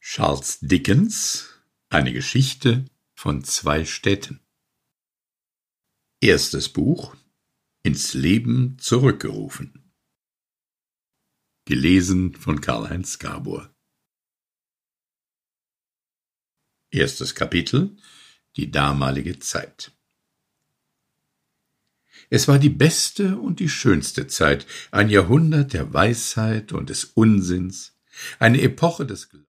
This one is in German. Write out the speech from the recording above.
Charles Dickens, eine Geschichte von 2 Städten. Erstes Buch, ins Leben zurückgerufen. Gelesen von Karl-Heinz Gabor. Erstes Kapitel, die damalige Zeit. Es war die beste und die schönste Zeit, ein Jahrhundert der Weisheit und des Unsinns, eine Epoche des